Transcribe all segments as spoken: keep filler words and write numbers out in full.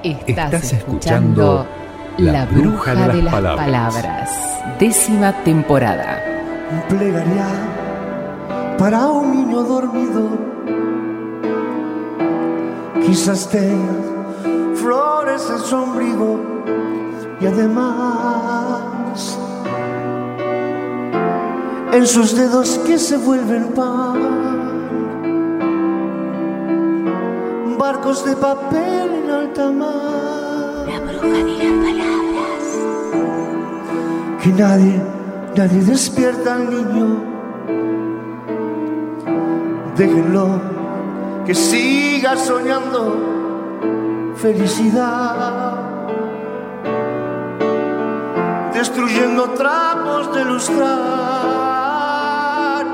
Estás, Estás escuchando La Bruja de las, de las palabras. palabras, décima temporada. Plegaria para un niño dormido, quizás tenga flores en su ombligo y además en sus dedos que se vuelven pan, barcos de papel en alta mar. La bruja de las palabras. Que nadie, nadie despierta al niño. Déjenlo que siga soñando felicidad, destruyendo trapos de lustrar,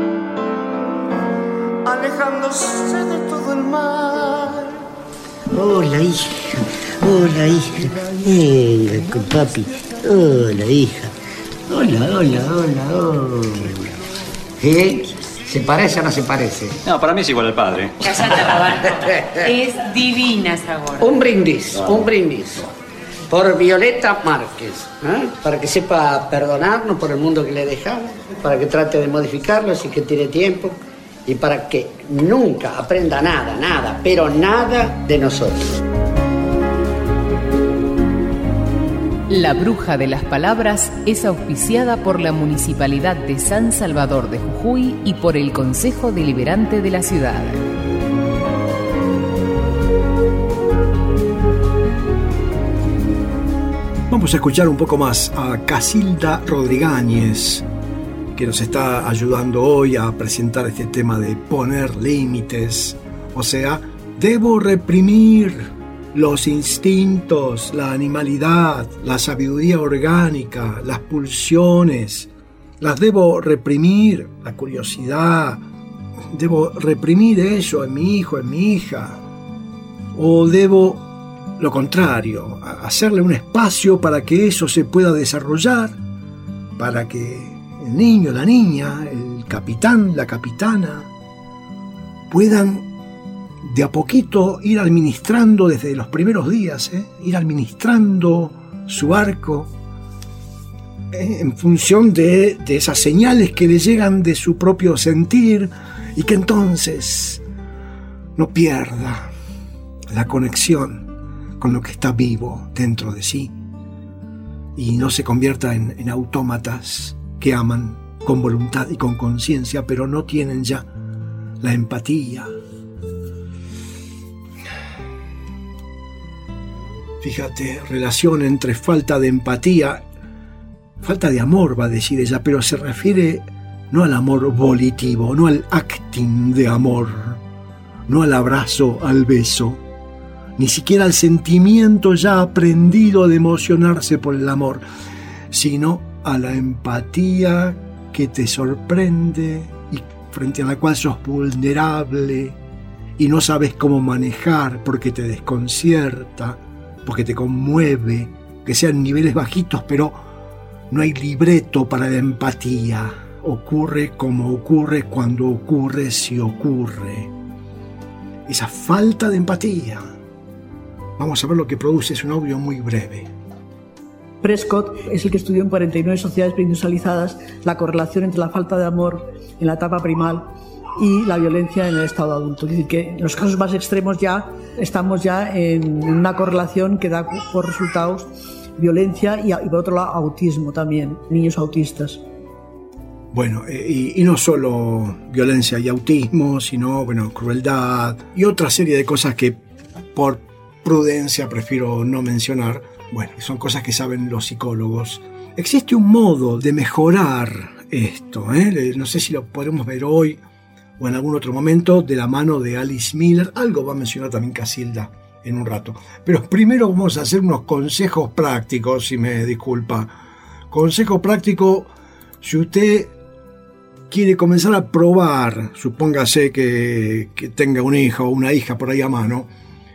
alejándose de todo el mal. Hola, hija. Hola, hija. Venga, con papi. Hola, hija. Hola, hola, hola, hola. ¿Eh? ¿Se parece o no se parece? No, para mí es igual al padre. Cállate, Roberto. Es divina esa gorda. Un brindis, oh. un brindis. Por Violeta Márquez, ¿eh? Para que sepa perdonarnos por el mundo que le dejamos, para que trate de modificarlo si que tiene tiempo, y para que nunca aprenda nada, nada, pero nada de nosotros. La Bruja de las Palabras es auspiciada por la Municipalidad de San Salvador de Jujuy y por el Consejo Deliberante de la ciudad. Vamos a escuchar un poco más a Casilda Rodríguez, que nos está ayudando hoy a presentar este tema de poner límites. O sea, debo reprimir los instintos, la animalidad, la sabiduría orgánica, las pulsiones. Las debo reprimir, la curiosidad. Debo reprimir eso en mi hijo, en mi hija. O debo, lo contrario, hacerle un espacio para que eso se pueda desarrollar, para que el niño, la niña, el capitán, la capitana, puedan de a poquito ir administrando desde los primeros días, ¿eh? ir administrando su arco ¿eh? en función de, de esas señales que le llegan de su propio sentir, y que entonces no pierda la conexión con lo que está vivo dentro de sí y no se convierta en, en autómatas que aman con voluntad y con conciencia, pero no tienen ya la empatía. Fíjate, relación entre falta de empatía, falta de amor, va a decir ella, pero se refiere no al amor volitivo, no al acting de amor, no al abrazo, al beso, ni siquiera al sentimiento ya aprendido de emocionarse por el amor, sino a la empatía que te sorprende y frente a la cual sos vulnerable y no sabes cómo manejar porque te desconcierta, porque te conmueve, que sean niveles bajitos, pero no hay libreto para la empatía. Ocurre como ocurre cuando ocurre si ocurre. Esa falta de empatía. Vamos a ver lo que produce, es un audio muy breve. Prescott es el que estudió en cuarenta y nueve sociedades preindustrializadas la correlación entre la falta de amor en la etapa primal y la violencia en el estado adulto. Es decir, que en los casos más extremos ya estamos ya en una correlación que da por resultados violencia y, y por otro lado autismo también, niños autistas. Bueno, y, y no solo violencia y autismo, sino bueno, crueldad y otra serie de cosas que por prudencia prefiero no mencionar. Bueno, son cosas que saben los psicólogos. Existe un modo de mejorar esto, ¿eh? No sé si lo podremos ver hoy o en algún otro momento de la mano de Alice Miller. Algo va a mencionar también Casilda en un rato. Pero primero vamos a hacer unos consejos prácticos, si me disculpa. Consejo práctico, si usted quiere comenzar a probar, supóngase que, que tenga un hijo o una hija por ahí a mano,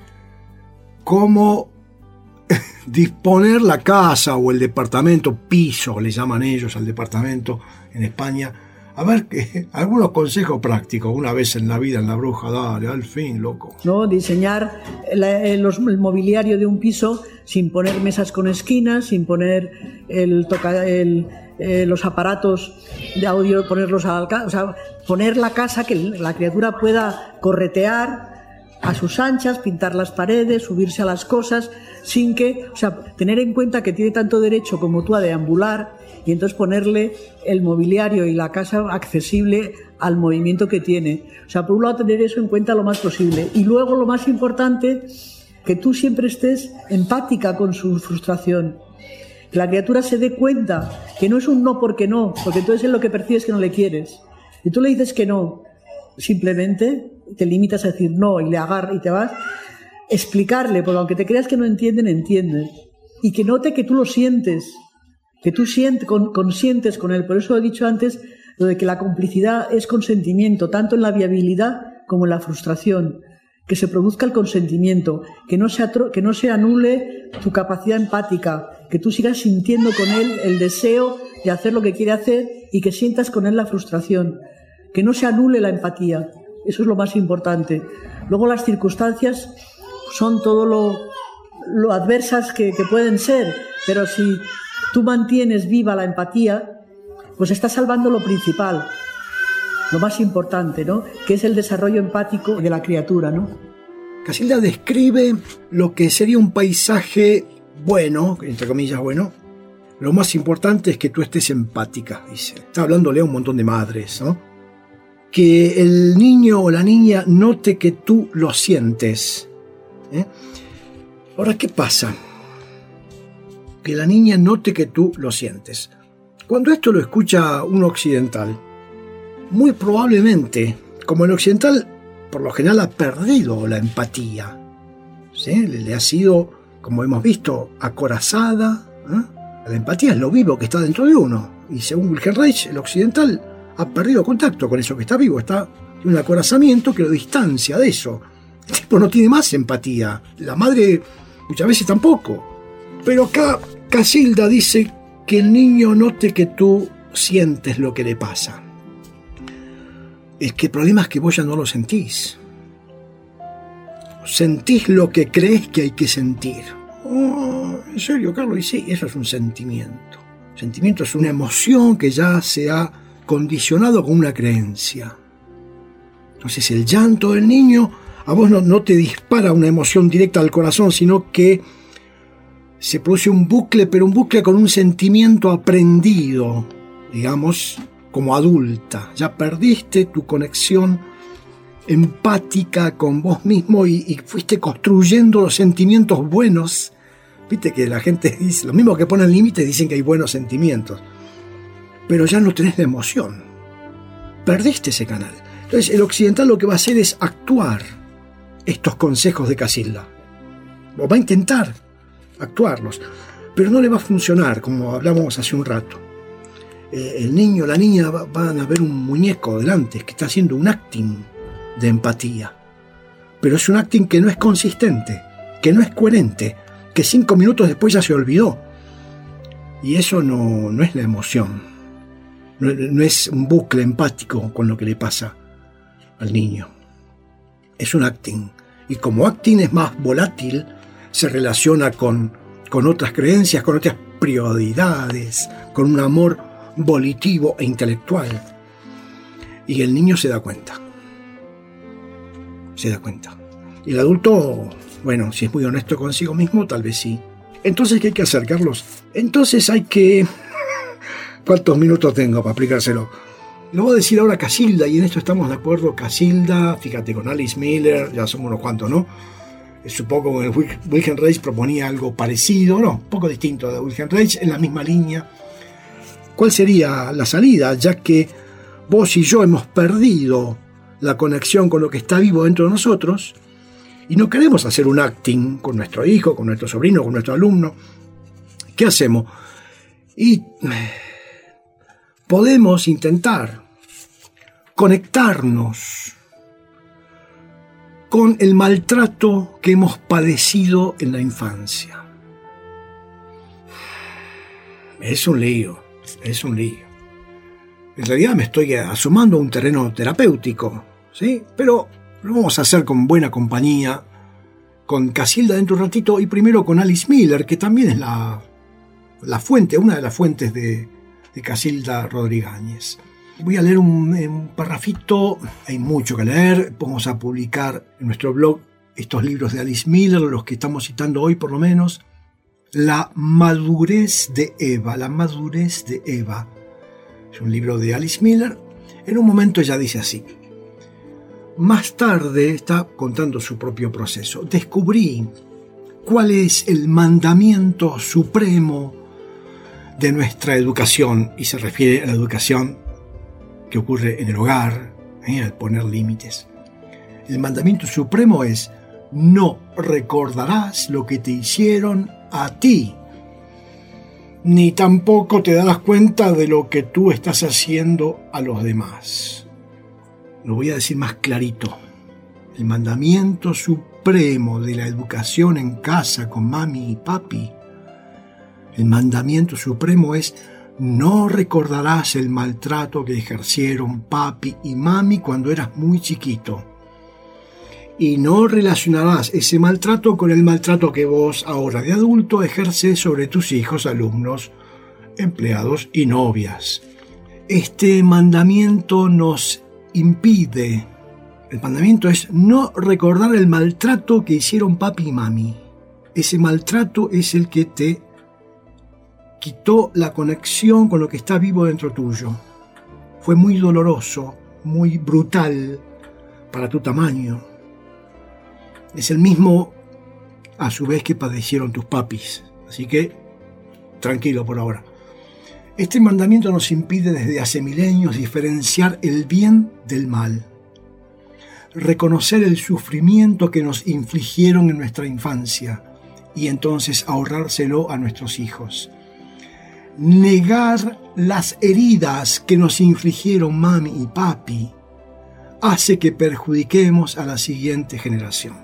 cómo disponer la casa o el departamento, piso le llaman ellos al departamento en España, A ver, que, algunos consejos prácticos, una vez en la vida, en La Bruja, dale, al fin, loco. ¿No? Diseñar la, los, el mobiliario de un piso sin poner mesas con esquinas, sin poner el, toca, el, eh, los aparatos de audio, ponerlos al alcance, o sea, poner la casa que la criatura pueda corretear a sus anchas, pintar las paredes, subirse a las cosas, sin que, o sea, tener en cuenta que tiene tanto derecho como tú a deambular y entonces ponerle el mobiliario y la casa accesible al movimiento que tiene. O sea, por un lado tener eso en cuenta lo más posible y luego lo más importante, que tú siempre estés empática con su frustración, que la criatura se dé cuenta que no es un no porque no, porque entonces él lo que percibe es que no le quieres y tú le dices que no, simplemente te limitas a decir no y le agarras y te vas, explicarle, porque aunque te creas que no entienden, entienden, y que note que tú lo sientes, que tú sientes, con, consientes con él. Por eso he dicho antes lo de que la complicidad es consentimiento, tanto en la viabilidad como en la frustración, que se produzca el consentimiento, que no se, atro- que no se anule tu capacidad empática, que tú sigas sintiendo con él el deseo de hacer lo que quiere hacer y que sientas con él la frustración, que no se anule la empatía. Eso es lo más importante. Luego las circunstancias son todo lo, lo adversas que, que pueden ser, pero si tú mantienes viva la empatía, pues estás salvando lo principal, lo más importante, ¿no? Que es el desarrollo empático de la criatura, ¿no? Casilda describe lo que sería un paisaje bueno, entre comillas bueno. Lo más importante es que tú estés empática, dice. Está hablándole a un montón de madres, ¿no? Que el niño o la niña note que tú lo sientes. ¿Eh? Ahora, ¿qué pasa? Que la niña note que tú lo sientes. Cuando esto lo escucha un occidental, muy probablemente, como el occidental por lo general ha perdido la empatía, ¿sí? Le, le ha sido, como hemos visto, acorazada. ¿Eh? La empatía es lo vivo que está dentro de uno. Y según Wilhelm Reich, el occidental ha perdido contacto con eso que está vivo. Está en un acorazamiento que lo distancia de eso. El tipo no tiene más empatía. La madre muchas veces tampoco. Pero acá Casilda dice que el niño note que tú sientes lo que le pasa. Es que el problema es que vos ya no lo sentís. Sentís lo que crees que hay que sentir. Oh, ¿en serio, Carlos? Y sí, eso es un sentimiento. Sentimiento es una emoción que ya se ha condicionado con una creencia. Entonces el llanto del niño a vos no, no te dispara una emoción directa al corazón, sino que se produce un bucle, pero un bucle con un sentimiento aprendido, digamos, como adulta. Ya perdiste tu conexión empática con vos mismo y, y fuiste construyendo los sentimientos buenos. Viste que la gente dice, lo mismo que ponen límites, dicen que hay buenos sentimientos, pero ya no tenés la emoción. Perdiste ese canal. Entonces el occidental lo que va a hacer es actuar estos consejos de Casilda. O va a intentar actuarlos, pero no le va a funcionar, como hablamos hace un rato. Eh, el niño, la niña va, van a ver un muñeco delante que está haciendo un acting de empatía, pero es un acting que no es consistente, que no es coherente, que cinco minutos después ya se olvidó. Y eso no, no es la emoción, no, no es un bucle empático con lo que le pasa al niño. Es un acting, y como acting es más volátil, se relaciona con, con otras creencias, con otras prioridades, con un amor volitivo e intelectual. Y el niño se da cuenta. Se da cuenta. Y el adulto, bueno, si es muy honesto consigo mismo, tal vez sí. Entonces, ¿qué hay que hacer, Carlos? Entonces hay que... ¿Cuántos minutos tengo para aplicárselo? Lo voy a decir ahora Casilda, y en esto estamos de acuerdo. Casilda, fíjate, con Alice Miller, ya somos unos cuantos, ¿no? Supongo que Wilhelm Reich proponía algo parecido, no, un poco distinto de Wilhelm Reich, en la misma línea. ¿Cuál sería la salida? Ya que vos y yo hemos perdido la conexión con lo que está vivo dentro de nosotros y no queremos hacer un acting con nuestro hijo, con nuestro sobrino, con nuestro alumno. ¿Qué hacemos? Y podemos intentar conectarnos con el maltrato que hemos padecido en la infancia. Es un lío, es un lío. En realidad me estoy asomando a un terreno terapéutico, ¿sí? Pero lo vamos a hacer con buena compañía, con Casilda dentro de un ratito, y primero con Alice Miller, que también es la, la fuente, una de las fuentes de, de Casilda Rodríguez. Voy a leer un, un parrafito, hay mucho que leer, vamos a publicar en nuestro blog estos libros de Alice Miller, los que estamos citando hoy por lo menos. La madurez de Eva, la madurez de Eva. Es un libro de Alice Miller. En un momento ella dice así. Más tarde, está contando su propio proceso, descubrí cuál es el mandamiento supremo de nuestra educación, y se refiere a la educación que ocurre en el hogar, ¿eh? Al poner límites. El mandamiento supremo es: no recordarás lo que te hicieron a ti, ni tampoco te darás cuenta de lo que tú estás haciendo a los demás. Lo voy a decir más clarito. El mandamiento supremo de la educación en casa con mami y papi, el mandamiento supremo es: no recordarás el maltrato que ejercieron papi y mami cuando eras muy chiquito. Y no relacionarás ese maltrato con el maltrato que vos, ahora de adulto, ejerces sobre tus hijos, alumnos, empleados y novias. Este mandamiento nos impide, el mandamiento es no recordar el maltrato que hicieron papi y mami. Ese maltrato es el que te quitó la conexión con lo que está vivo dentro tuyo. Fue muy doloroso, muy brutal para tu tamaño. Es el mismo, a su vez, que padecieron tus papis. Así que, tranquilo por ahora. Este mandamiento nos impide desde hace milenios diferenciar el bien del mal. Reconocer el sufrimiento que nos infligieron en nuestra infancia y entonces ahorrárselo a nuestros hijos. Negar las heridas que nos infligieron mami y papi hace que perjudiquemos a la siguiente generación.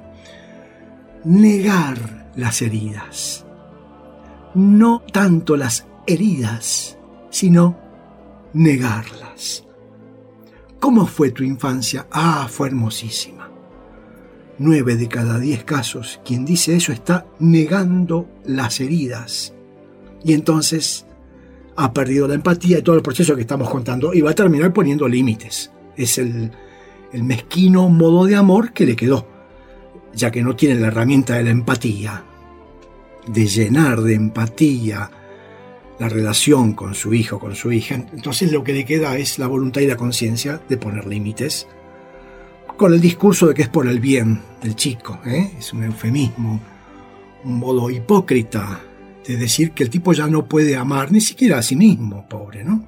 Negar las heridas. No tanto las heridas, sino negarlas. ¿Cómo fue tu infancia? Ah, fue hermosísima. Nueve de cada diez casos, quien dice eso está negando las heridas. Y entonces ha perdido la empatía y todo el proceso que estamos contando y va a terminar poniendo límites. Es el, el mezquino modo de amor que le quedó, ya que no tiene la herramienta de la empatía, de llenar de empatía la relación con su hijo, con su hija. Entonces lo que le queda es la voluntad y la conciencia de poner límites, con el discurso de que es por el bien del chico, ¿eh? Es un eufemismo, un modo hipócrita de decir que el tipo ya no puede amar ni siquiera a sí mismo, pobre, ¿no?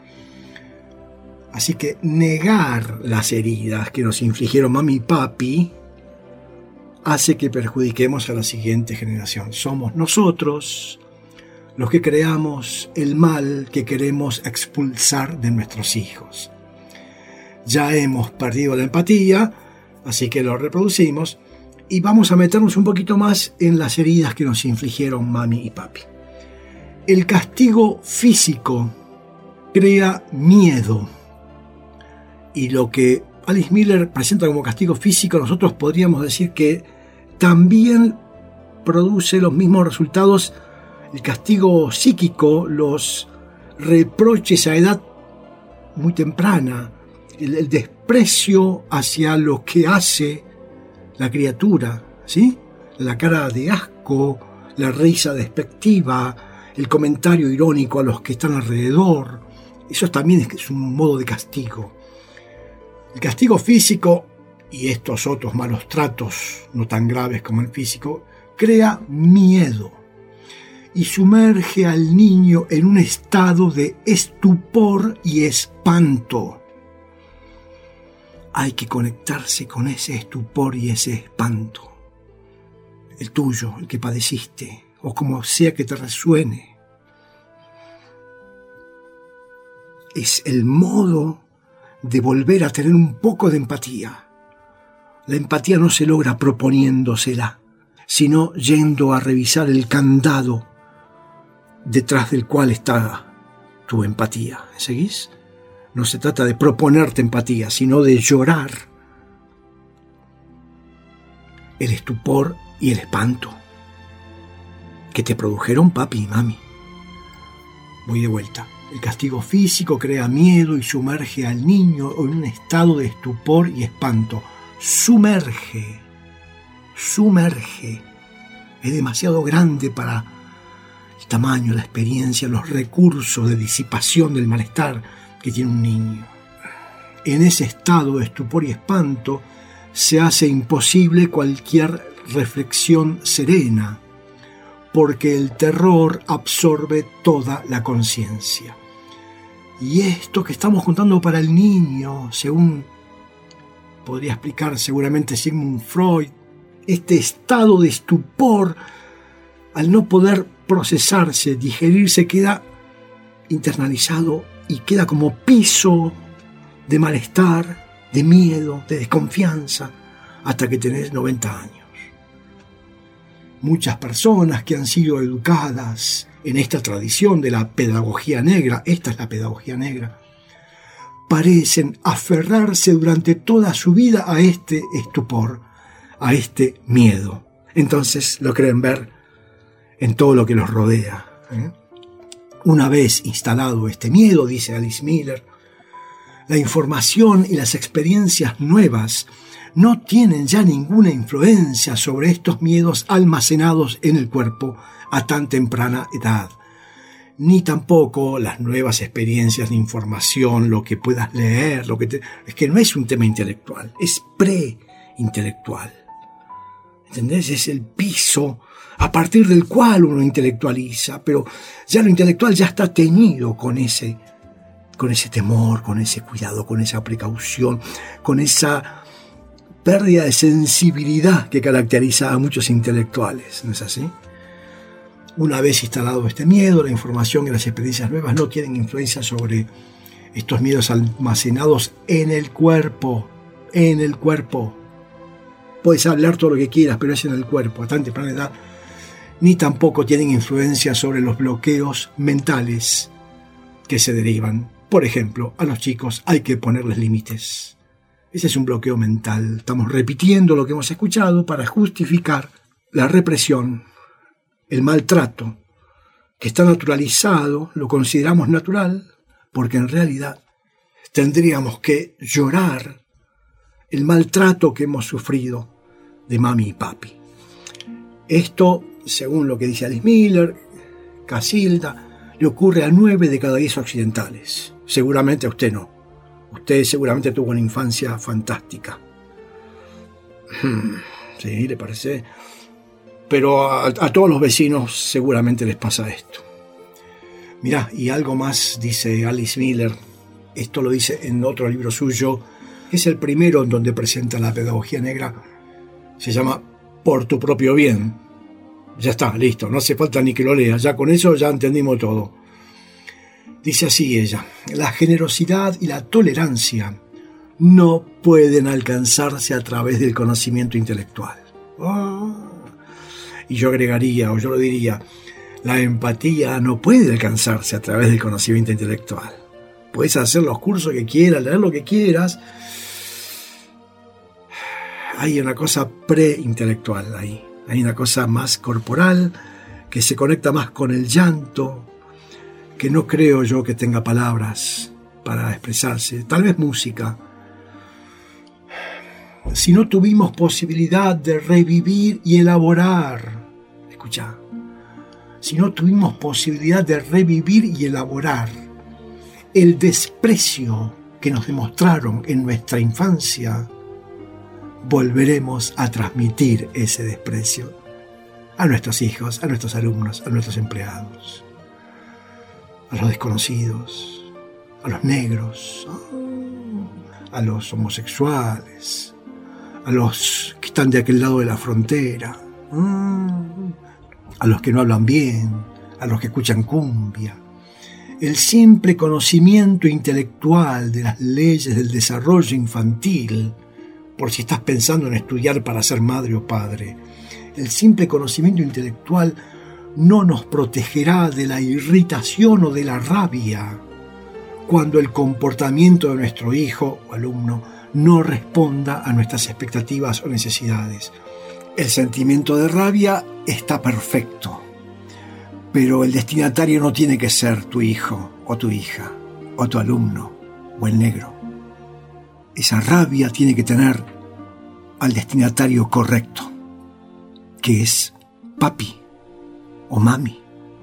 Así que negar las heridas que nos infligieron mami y papi hace que perjudiquemos a la siguiente generación. Somos nosotros los que creamos el mal que queremos expulsar de nuestros hijos. Ya hemos perdido la empatía, así que lo reproducimos y vamos a meternos un poquito más en las heridas que nos infligieron mami y papi. El castigo físico crea miedo, y lo que Alice Miller presenta como castigo físico, nosotros podríamos decir que también produce los mismos resultados el castigo psíquico, los reproches a edad muy temprana, el, el desprecio hacia lo que hace la criatura, ¿sí? La cara de asco, la risa despectiva, el comentario irónico a los que están alrededor. Eso también es, es un modo de castigo. El castigo físico y estos otros malos tratos, no tan graves como el físico, crea miedo y sumerge al niño en un estado de estupor y espanto. Hay que conectarse con ese estupor y ese espanto, el tuyo, el que padeciste, o como sea que te resuene. Es el modo de volver a tener un poco de empatía. La empatía no se logra proponiéndosela, sino yendo a revisar el candado detrás del cual está tu empatía. ¿Seguís? No se trata de proponerte empatía, sino de llorar el estupor y el espanto que te produjeron papi y mami. Voy de vuelta. El castigo físico crea miedo y sumerge al niño en un estado de estupor y espanto. Sumerge, sumerge. Es demasiado grande para el tamaño, la experiencia, los recursos de disipación del malestar que tiene un niño. En ese estado de estupor y espanto se hace imposible cualquier reflexión serena, porque el terror absorbe toda la conciencia. Y esto que estamos contando para el niño, según podría explicar seguramente Sigmund Freud, este estado de estupor, al no poder procesarse, digerirse, queda internalizado y queda como piso de malestar, de miedo, de desconfianza, hasta que tenés noventa años. Muchas personas que han sido educadas en esta tradición de la pedagogía negra, esta es la pedagogía negra, parecen aferrarse durante toda su vida a este estupor, a este miedo. Entonces lo creen ver en todo lo que los rodea, ¿eh? Una vez instalado este miedo, dice Alice Miller, la información y las experiencias nuevas no tienen ya ninguna influencia sobre estos miedos almacenados en el cuerpo a tan temprana edad, ni tampoco las nuevas experiencias de información, lo que puedas leer, lo que te... es que no es un tema intelectual, es pre-intelectual. ¿Entendés? Es el piso a partir del cual uno intelectualiza, pero ya lo intelectual ya está teñido con ese, con ese temor, con ese cuidado, con esa precaución, con esa pérdida de sensibilidad que caracteriza a muchos intelectuales, ¿no es así? Una vez instalado este miedo, la información y las experiencias nuevas no tienen influencia sobre estos miedos almacenados en el cuerpo, en el cuerpo. Puedes hablar todo lo que quieras, pero es en el cuerpo, a tan temprana edad, ni tampoco tienen influencia sobre los bloqueos mentales que se derivan. Por ejemplo, a los chicos hay que ponerles límites. Ese es un bloqueo mental. Estamos repitiendo lo que hemos escuchado para justificar la represión, el maltrato, que está naturalizado, lo consideramos natural, porque en realidad tendríamos que llorar el maltrato que hemos sufrido de mami y papi. Esto, según lo que dice Alice Miller, Casilda, le ocurre a nueve de cada diez occidentales. Seguramente a usted no. Usted seguramente tuvo una infancia fantástica. Sí, ¿le parece? Pero a, a todos los vecinos seguramente les pasa esto. Mirá, y algo más dice Alice Miller. Esto lo dice en otro libro suyo, que es el primero en donde presenta la pedagogía negra. Se llama Por tu propio bien. Ya está, listo, no hace falta ni que lo lea. Ya con eso ya entendimos todo. Dice así ella: la generosidad y la tolerancia no pueden alcanzarse a través del conocimiento intelectual. Oh. Y yo agregaría, o yo lo diría, la empatía no puede alcanzarse a través del conocimiento intelectual. Puedes hacer los cursos que quieras, leer lo que quieras. Hay una cosa preintelectual ahí. Hay una cosa más corporal que se conecta más con el llanto, que no creo yo que tenga palabras para expresarse. Tal vez música. Si no tuvimos posibilidad de revivir y elaborar, escucha, si no tuvimos posibilidad de revivir y elaborar el desprecio que nos demostraron en nuestra infancia, volveremos a transmitir ese desprecio a nuestros hijos, a nuestros alumnos, a nuestros empleados, a los desconocidos, a los negros, a los homosexuales, a los que están de aquel lado de la frontera, a los que no hablan bien, a los que escuchan cumbia. El simple conocimiento intelectual de las leyes del desarrollo infantil, por si estás pensando en estudiar para ser madre o padre, el simple conocimiento intelectual no nos protegerá de la irritación o de la rabia cuando el comportamiento de nuestro hijo o alumno no responda a nuestras expectativas o necesidades. El sentimiento de rabia está perfecto, pero el destinatario no tiene que ser tu hijo o tu hija o tu alumno o el negro. Esa rabia tiene que tener al destinatario correcto, que es papi o mami.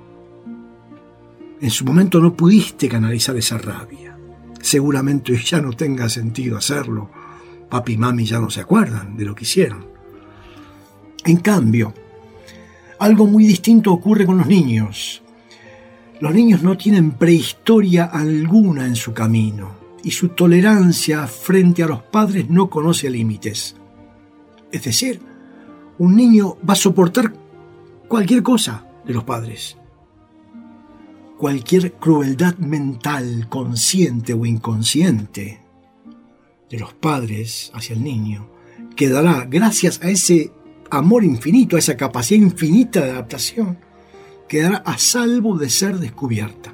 En su momento no pudiste canalizar esa rabia. Seguramente ya no tenga sentido hacerlo. Papi y mami ya no se acuerdan de lo que hicieron. En cambio, algo muy distinto ocurre con los niños. Los niños no tienen prehistoria alguna en su camino y su tolerancia frente a los padres no conoce límites. Es decir, un niño va a soportar cualquier cosa de los padres. Cualquier crueldad mental, consciente o inconsciente, de los padres hacia el niño, quedará, gracias a ese amor infinito, a esa capacidad infinita de adaptación, quedará a salvo de ser descubierta.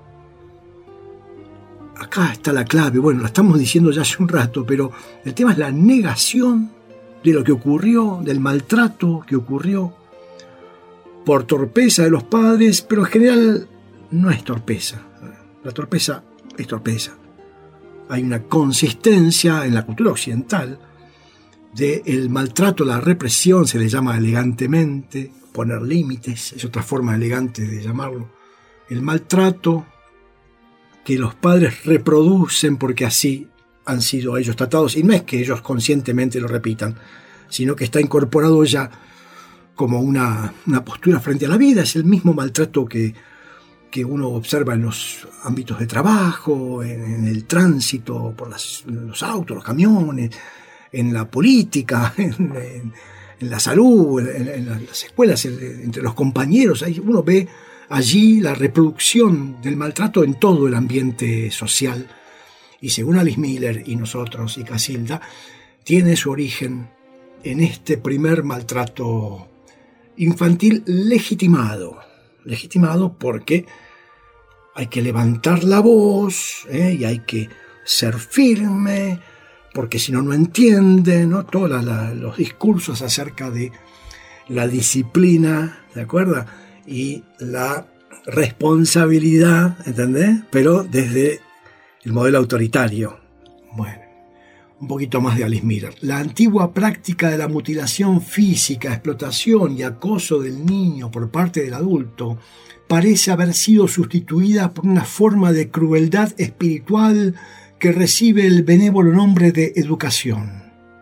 Acá está la clave, bueno, la estamos diciendo ya hace un rato, pero el tema es la negación de lo que ocurrió, del maltrato que ocurrió por torpeza de los padres, pero en general no es torpeza. La torpeza es torpeza. Hay una consistencia en la cultura occidental del maltrato, la represión, se le llama elegantemente, poner límites, es otra forma elegante de llamarlo. El maltrato que los padres reproducen porque así han sido ellos tratados, y no es que ellos conscientemente lo repitan, sino que está incorporado ya como una, una postura frente a la vida. Es el mismo maltrato que, que uno observa en los ámbitos de trabajo, en, en el tránsito, por las, los autos, los camiones, en la política, en, en, en la salud, en, en las escuelas, en, entre los compañeros. Ahí uno ve allí la reproducción del maltrato en todo el ambiente social. Y según Alice Miller y nosotros y Casilda, tiene su origen en este primer maltrato infantil legitimado. Legitimado porque hay que levantar la voz, ¿eh? Y hay que ser firme, porque si no, no entiende, ¿no? Todos los discursos acerca de la disciplina, ¿de acuerdo? Y la responsabilidad, ¿entendés? Pero desde el modelo autoritario. Bueno, un poquito más de Alice Miller. La antigua práctica de la mutilación física, explotación y acoso del niño por parte del adulto parece haber sido sustituida por una forma de crueldad espiritual que recibe el benévolo nombre de educación.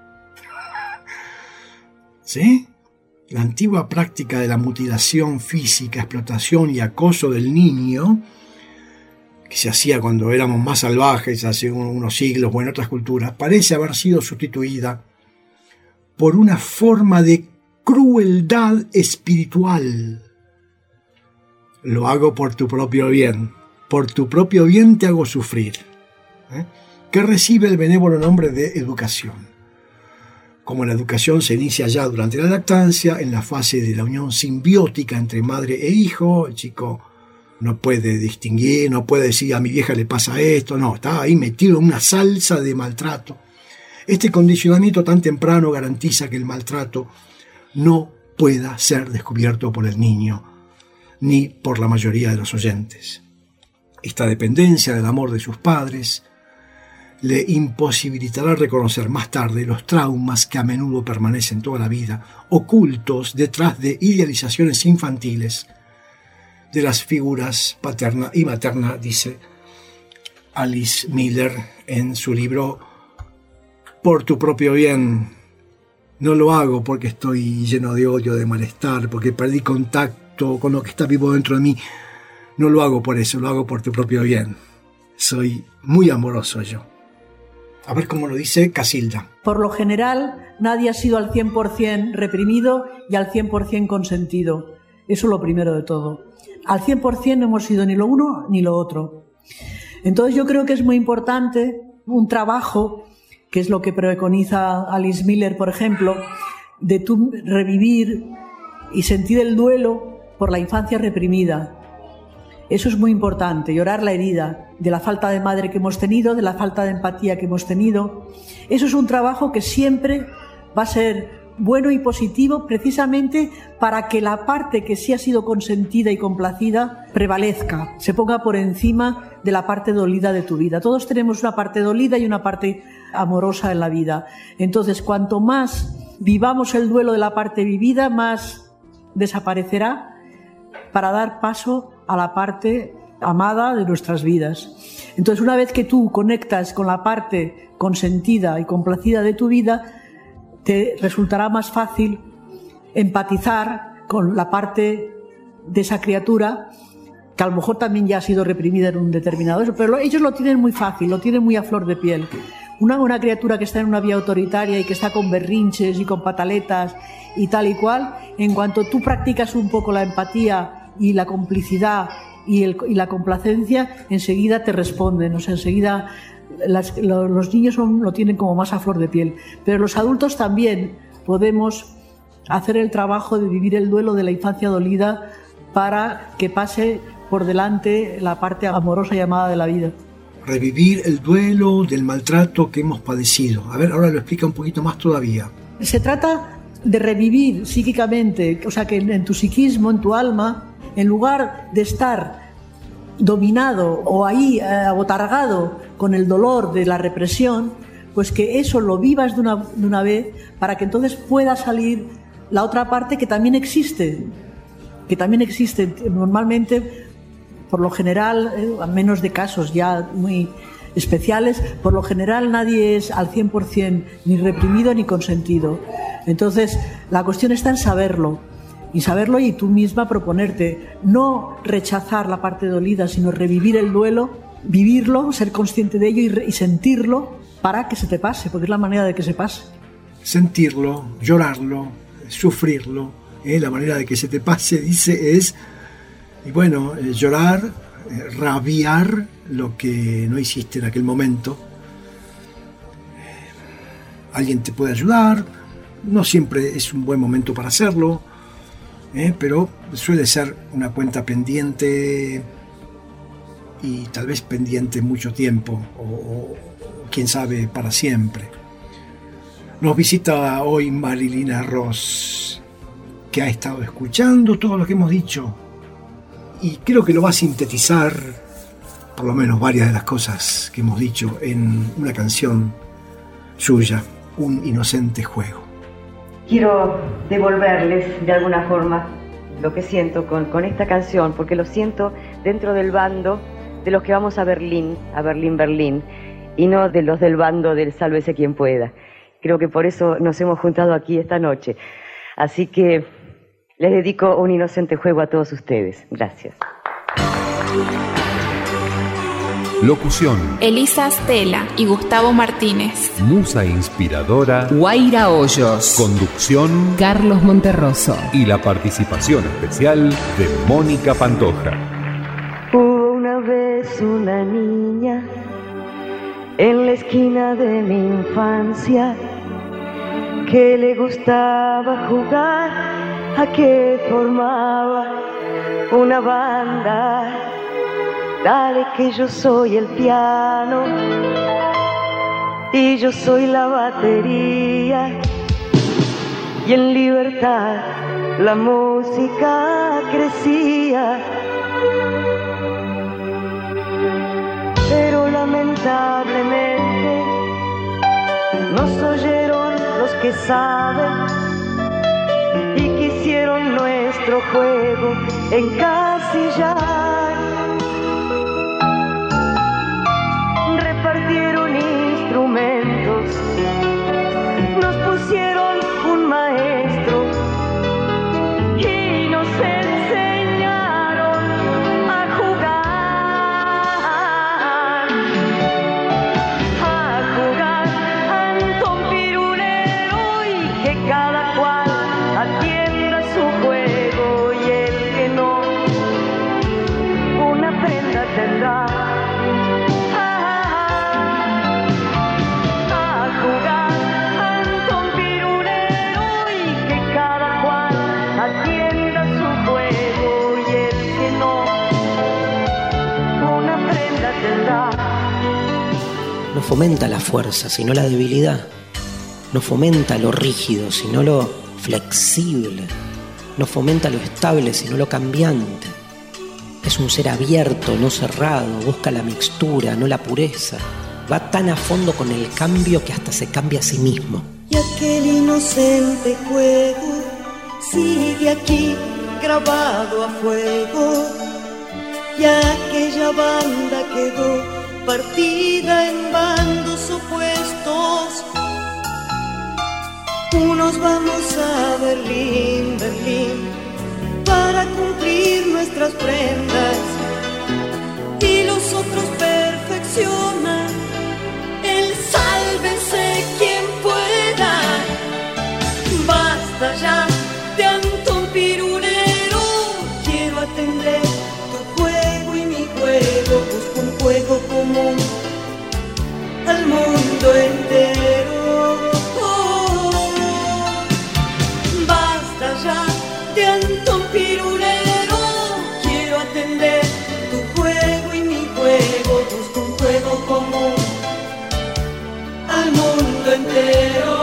¿Sí? La antigua práctica de la mutilación física, explotación y acoso del niño, que se hacía cuando éramos más salvajes, hace unos siglos o en otras culturas, parece haber sido sustituida por una forma de crueldad espiritual. Lo hago por tu propio bien. Por tu propio bien te hago sufrir. ¿Eh? Que recibe el benévolo nombre de educación. Como la educación se inicia ya durante la lactancia, en la fase de la unión simbiótica entre madre e hijo, el chico no puede distinguir, no puede decir a mi vieja le pasa esto, no, está ahí metido en una salsa de maltrato. Este condicionamiento tan temprano garantiza que el maltrato no pueda ser descubierto por el niño, ni por la mayoría de los oyentes. Esta dependencia del amor de sus padres le imposibilitará reconocer más tarde los traumas que a menudo permanecen toda la vida, ocultos detrás de idealizaciones infantiles de las figuras paterna y materna, dice Alice Miller en su libro Por tu propio bien. No lo hago porque estoy lleno de odio, de malestar, porque perdí contacto con lo que está vivo dentro de mí. No lo hago por eso, lo hago por tu propio bien. Soy muy amoroso yo. A ver cómo lo dice Casilda. Por lo general, nadie ha sido al cien por ciento reprimido y al cien por ciento consentido. Eso es lo primero de todo. Al cien por ciento no hemos sido ni lo uno ni lo otro. Entonces yo creo que es muy importante un trabajo, que es lo que preconiza Alice Miller, por ejemplo, de tú revivir y sentir el duelo por la infancia reprimida. Eso es muy importante, llorar la herida de la falta de madre que hemos tenido, de la falta de empatía que hemos tenido. Eso es un trabajo que siempre va a ser bueno y positivo, precisamente para que la parte que sí ha sido consentida y complacida prevalezca, se ponga por encima de la parte dolida de tu vida. Todos tenemos una parte dolida y una parte amorosa en la vida. Entonces, cuanto más vivamos el duelo de la parte vivida, más desaparecerá para dar paso a la parte amada de nuestras vidas. Entonces, una vez que tú conectas con la parte consentida y complacida de tu vida, te resultará más fácil empatizar con la parte de esa criatura que a lo mejor también ya ha sido reprimida en un determinado eso, pero ellos lo tienen muy fácil, lo tienen muy a flor de piel. Una, una criatura que está en una vía autoritaria y que está con berrinches y con pataletas y tal y cual, en cuanto tú practicas un poco la empatía y la complicidad y, el, y la complacencia, enseguida te responden, o sea, enseguida las, lo, los niños son, lo tienen como más a flor de piel, pero los adultos también podemos hacer el trabajo de vivir el duelo de la infancia dolida para que pase por delante la parte amorosa y amada de la vida. Revivir el duelo del maltrato que hemos padecido. A ver, ahora lo explica un poquito más todavía. Se trata de revivir psíquicamente, o sea, que en, en tu psiquismo, en tu alma, en lugar de estar dominado o ahí eh, abotargado con el dolor de la represión, pues que eso lo vivas de una, de una vez para que entonces pueda salir la otra parte que también existe, que también existe normalmente, por lo general, eh, a menos de casos ya muy especiales, por lo general nadie es al cien por ciento ni reprimido ni consentido. Entonces, la cuestión está en saberlo, y saberlo y tú misma proponerte, no rechazar la parte dolida, sino revivir el duelo, vivirlo, ser consciente de ello y, re- y sentirlo para que se te pase, porque es la manera de que se pase. Sentirlo, llorarlo, sufrirlo, ¿eh? La manera de que se te pase, dice, es, y bueno, eh, llorar, eh, rabiar lo que no hiciste en aquel momento. Eh, alguien te puede ayudar, no siempre es un buen momento para hacerlo, eh, pero suele ser una cuenta pendiente y tal vez pendiente mucho tiempo, o, o quién sabe, para siempre. Nos visita hoy Marilina Ross, que ha estado escuchando todo lo que hemos dicho y creo que lo va a sintetizar, por lo menos varias de las cosas que hemos dicho, en una canción suya, Un inocente juego. Quiero devolverles de alguna forma lo que siento con, con esta canción, porque lo siento dentro del bando de los que vamos a Berlín, a Berlín, Berlín, y no de los del bando del sálvese quien pueda. Creo que por eso nos hemos juntado aquí esta noche. Así que les dedico un inocente juego a todos ustedes. Gracias. Locución: Elisa Stella y Gustavo Martínez. Musa inspiradora: Guaira Hoyos. Conducción: Carlos Monterroso. Y la participación especial de Mónica Pantoja. Hubo una vez una niña en la esquina de mi infancia que le gustaba jugar a que formaba una banda. Dale que yo soy el piano y yo soy la batería, y en libertad la música crecía. Pero lamentablemente nos oyeron los que saben y quisieron nuestro juego encasillar. Repartieron instrumentos, nos pusieron un maestro y nos enseñaron a jugar, a jugar Antón Pirulero, y que cada cual atienda su juego, y el que no fomenta la fuerza, sino la debilidad. No fomenta lo rígido, sino lo flexible. No fomenta lo estable, sino lo cambiante. Es un ser abierto, no cerrado. Busca la mixtura, no la pureza. Va tan a fondo con el cambio que hasta se cambia a sí mismo. Y aquel inocente juego sigue aquí grabado a fuego. Y aquella banda quedó partida en bandos opuestos. Unos vamos a Berlín, Berlín, para cumplir nuestras prendas, y los otros perfeccionan el sálvese quien pueda. Basta ya de Antón Pirulero, quiero atender tu juego y mi juego. Busco un juego común al mundo entero. Ya de Antón Pirulero, quiero atender tu juego y mi juego. Busco un juego común al mundo entero.